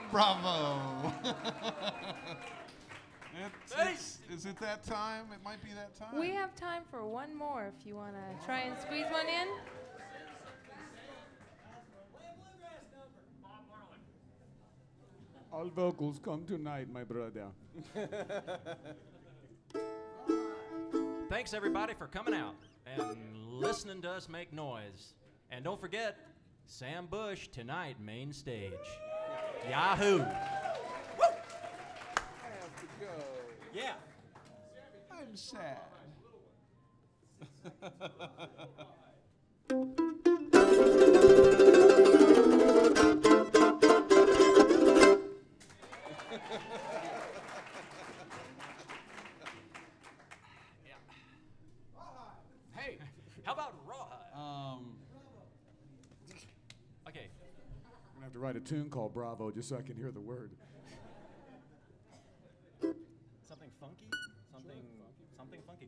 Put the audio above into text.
Bravo. Is it that time? It might be that time. We have time for one more if you want to try and squeeze one in. All vocals come tonight, my brother. Thanks, everybody, for coming out and listening to us make noise. And don't forget, Sam Bush tonight, main stage. Yahoo! I have to go. Yeah. I'm sad. Hey, how about Rawhide? Okay. I'm gonna have to write a tune called Bravo just so I can hear the word. Something funky? Something funky.